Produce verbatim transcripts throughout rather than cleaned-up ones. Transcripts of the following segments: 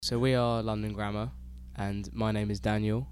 So we are London Grammar, and my name is Daniel.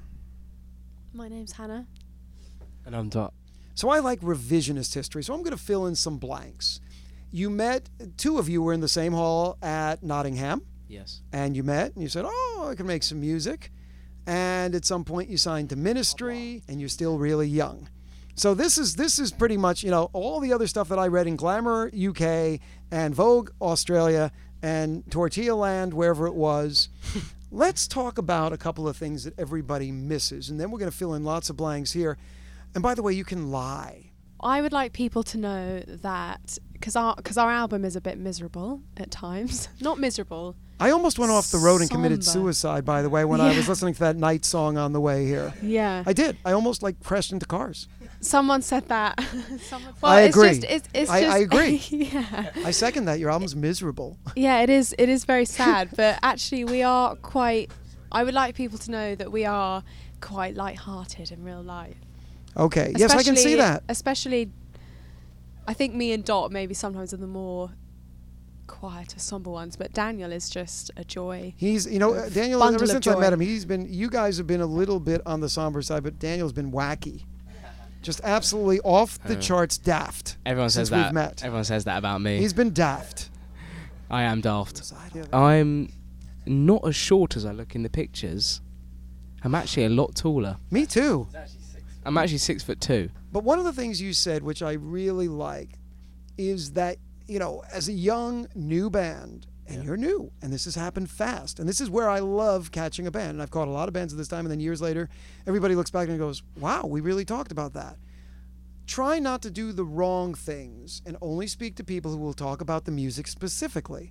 My name's Hannah. And I'm Dot. So I like revisionist history, so I'm going to fill in some blanks. You met, two of you were in the same hall at Nottingham, Yes. and you met, and you said, oh, I can make some music. And at some point you signed to Ministry, and you're still really young. So this is this is pretty much, you know, all the other stuff that I read in Glamour U K and Vogue Australia and Tortilla Land, wherever it was. Let's talk about a couple of things that everybody misses, and then we're going to fill in lots of blanks here. And by the way, you can lie. I would like people to know that because our because our album is a bit miserable at times. Not miserable. I almost went off the road and committed Somber. suicide, by the way, when Yeah. I was listening to that Night song on the way here. Yeah. I did. I almost like crashed into cars. Someone said that. Someone, well, I it's agree. Just, it's, it's I- just, I agree. yeah. I second that. Your album's miserable. Yeah, it is. It is very sad, but actually, we are quite. I would like people to know that we are quite light-hearted in real life. Okay. Yes, I can see Especially- that. Especially, I think me and Dot maybe sometimes are the more quieter, somber ones, but Daniel is just a joy. He's, you know, uh, Daniel, Bundle ever of since I joy. met him, he's been, you guys have been a little bit on the somber side, but Daniel's been wacky. Just absolutely off the Uh, charts daft. Everyone Since says that. we've met. Everyone says that about me. He's been daft. I am daft. Yeah. I'm not as short as I look in the pictures. I'm actually a lot taller. Me too. I'm actually six foot two. But one of the things you said, which I really like, is that, you know, as a young, new band, and you're new, and this has happened fast, and this is where I love catching a band, and I've caught a lot of bands at this time, and then years later, everybody looks back and goes, wow, we really talked about that. Try not to do the wrong things, and only speak to people who will talk about the music specifically.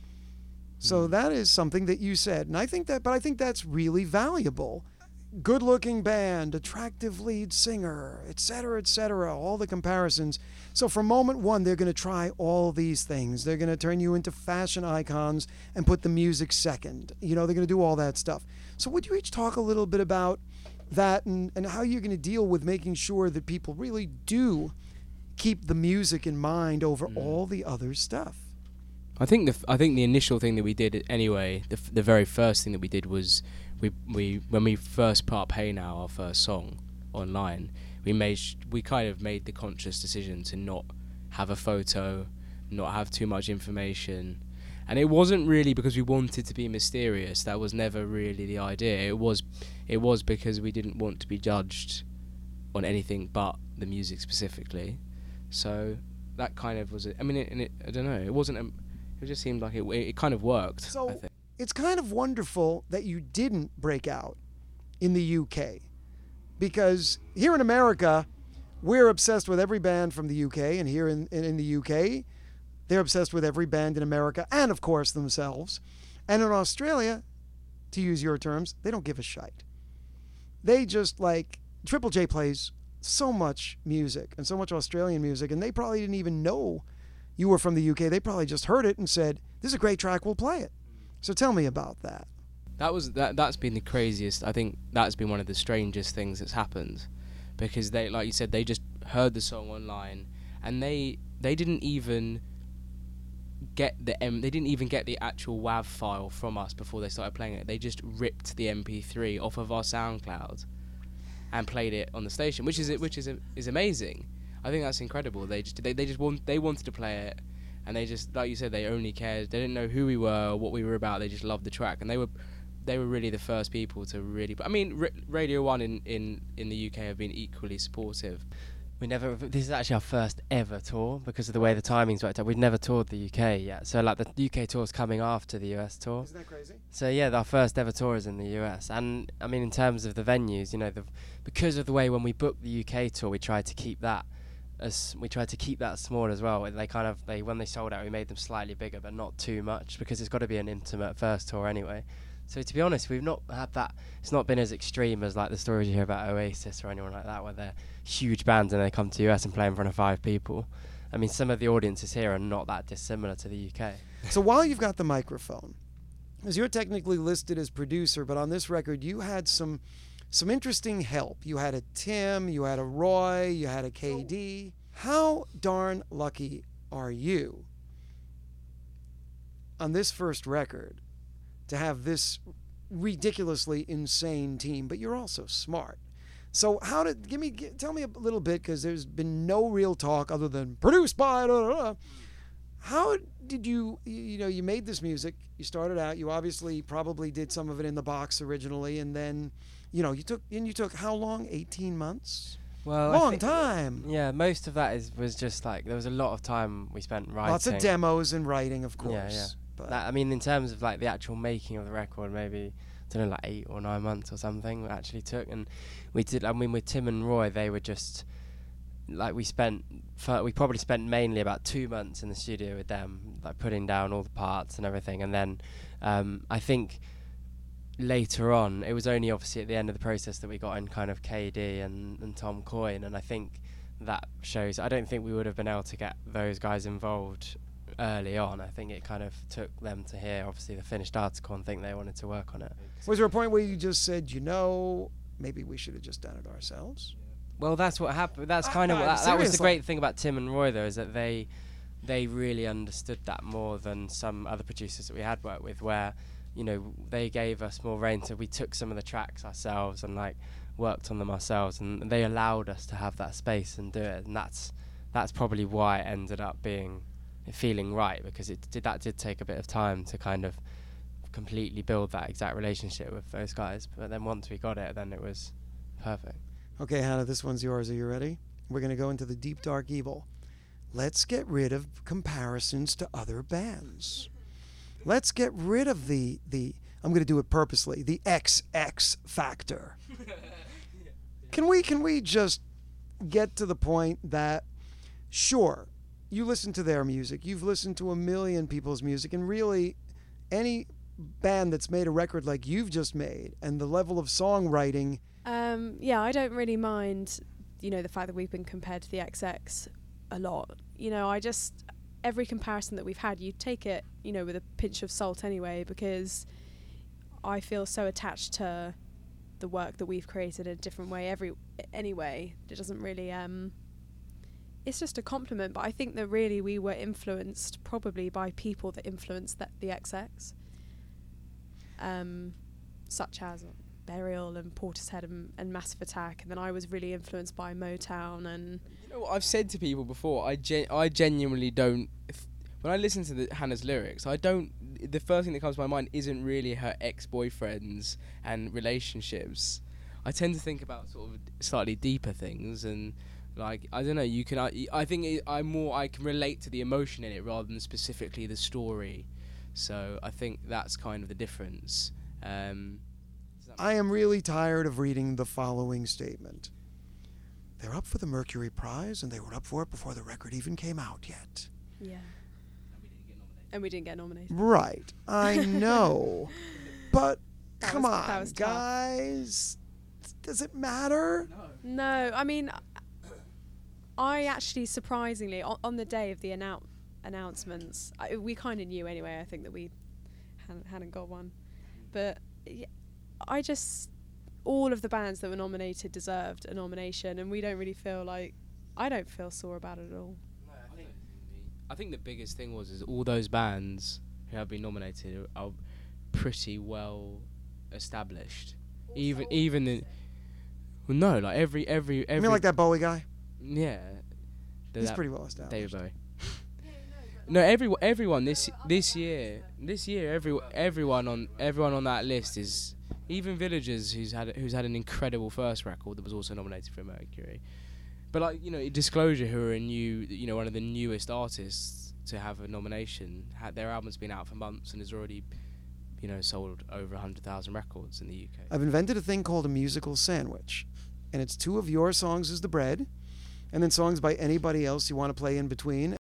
So that is something that you said, and I think that, but I think that's really valuable. Good-looking band, attractive lead singer, et cetera, et cetera, all the comparisons. So from moment one, they're going to try all these things. They're going to turn you into fashion icons and put the music second. You know, they're going to do all that stuff. So would you each talk a little bit about that and, and how you're going to deal with making sure that people really do keep the music in mind over Mm. all the other stuff? I think the f- I think the initial thing that we did anyway, the f- the very first thing that we did was we we when we first put up Hey Now, our first song online, we made sh- we kind of made the conscious decision to not have a photo, not have too much information. And it wasn't really because we wanted to be mysterious. That was never really the idea. It was it was because we didn't want to be judged on anything but the music specifically. So that kind of was it. I mean, it, and it, I don't know. It wasn't a, it just seemed like it it kind of worked. So I think. it's kind of wonderful that you didn't break out in the U K, because here in America, we're obsessed with every band from the U K, and here in, in, in the U K, they're obsessed with every band in America and, of course, themselves. And in Australia, to use your terms, they don't give a shite. They just like, Triple J plays so much music and so much Australian music, and they probably didn't even know you were from the U K. They probably just heard it and said, this is a great track, we'll play it. So tell me about that. That was that. That's been the craziest. I think that's been one of the strangest things that's happened, because they, like you said, they just heard the song online, and they they didn't even get the M. They didn't even get the actual WAV file from us before they started playing it. They just ripped the M P three off of our SoundCloud, and played it on the station, which is which is is amazing. I think that's incredible. They just they, they just want they wanted to play it. And they just, like you said, they only cared. They didn't know who we were or what we were about. They just loved the track, and they were, they were really the first people to really. I mean, R- Radio One in, in, in the U K have been equally supportive. We never. This is actually our first ever tour because of the way the timings worked out. We've never toured the U K yet, so like the U K tour's coming after the U S tour. Isn't that crazy? So yeah, our first ever tour is in the U S, and I mean in terms of the venues, you know, the, because of the way when we booked the U K tour, we tried to keep that. As we tried to keep that small as well. They kind of they when they sold out, we made them slightly bigger, but not too much because it's got to be an intimate first tour anyway. So to be honest, we've not had that. It's not been as extreme as like the stories you hear about Oasis or anyone like that, where they're huge bands and they come to the U S and play in front of five people. I mean, some of the audiences here are not that dissimilar to the U K. So while you've got the microphone, as you're technically listed as producer, but on this record you had some some interesting help. You had a Tim, you had a Roy, you had a K D. How darn lucky are you on this first record to have this ridiculously insane team, but you're also smart. So how did give me gi- tell me a little bit, because there's been no real talk other than produced by. Blah, blah, blah. How did you you know you made this music? You started out. You obviously probably did some of it in the box originally, and then you know you took and you took how long? eighteen months. Well, I Long think- time. Yeah, most of that is was just like there was a lot of time we spent writing. Lots of demos and writing, of course. Yeah, yeah. But That, I mean, in terms of like the actual making of the record, maybe I don't know, like eight or nine months or something. It actually took, and we did. I mean, with Tim and Roy, they were just like we spent. For, we probably spent mainly about two months in the studio with them, like putting down all the parts and everything, and then um, I think later on, it was only obviously at the end of the process that we got in kind of K D and, and Tom Coyne, and I think that shows. I don't think we would have been able to get those guys involved early on. I think it kind of took them to hear obviously the finished article and think they wanted to work on it. was there a point where you just said, you know, maybe we should have just done it ourselves? Well, that's what happened. That's I- kind of I- what, that, that was the seriously. great thing about Tim and Roy, though, is that they they really understood that more than some other producers that we had worked with, where you know they gave us more reign. So we took some of the tracks ourselves and like worked on them ourselves, and they allowed us to have that space and do it. And that's that's probably why it ended up being feeling right, because it did that did take a bit of time to kind of completely build that exact relationship with those guys. But then once we got it, then it was perfect. Okay, Hannah, this one's yours. Are you ready? We're going to go into the deep, dark evil. Let's get rid of comparisons to other bands. Let's get rid of the, the I'm going to do it purposely, the X X factor. Can we, can we just get to the point that, sure, you listen to their music, you've listened to a million people's music, and really any band that's made a record like you've just made, and the level of songwriting. Um, yeah, I don't really mind, you know, the fact that we've been compared to the X X a lot. You know, I just, every comparison that we've had, you take it, you know, with a pinch of salt anyway, because I feel so attached to the work that we've created in a different way every anyway. It doesn't really, um, it's just a compliment, but I think that really we were influenced probably by people that influenced that, the X X, um, such as Burial and Portishead and, and Massive Attack, and then I was really influenced by Motown. And You know what I've said to people before, I gen- I genuinely don't th- when I listen to the Hannah's lyrics, I don't the first thing that comes to my mind isn't really her ex-boyfriends and relationships. I tend to think about sort of slightly deeper things, and like I don't know, you can I, I think it, I'm more I can relate to the emotion in it rather than specifically the story. So I think that's kind of the difference. Um, I am really tired of reading the following statement. They're up for the Mercury Prize, and they were up for it before the record even came out yet. yeah, and we didn't get nominated. Right, I know. But That come was- that on, was tough. guys. Does it matter? No, I mean, I actually surprisingly on, on the day of the annou- announcements, I, we kind of knew anyway. I think that we hadn't, hadn't got one, but yeah, I just all of the bands that were nominated deserved a nomination, and we don't really feel like I don't feel sore about it at all. I think the biggest thing was is all those bands who have been nominated are pretty well established. Even even the well, no, like every every every You mean like that Bowie guy? yeah. the- He's that pretty well established. David Bowie. No, every everyone this this year this year every everyone on everyone on that list is even Villagers, who's had who's had an incredible first record that was also nominated for Mercury. But like you know, Disclosure, who are a new you know one of the newest artists to have a nomination, had their album's been out for months and has already you know sold over a hundred thousand records in the U K. I've invented a thing called a musical sandwich, and it's two of your songs as the bread, and then songs by anybody else you want to play in between.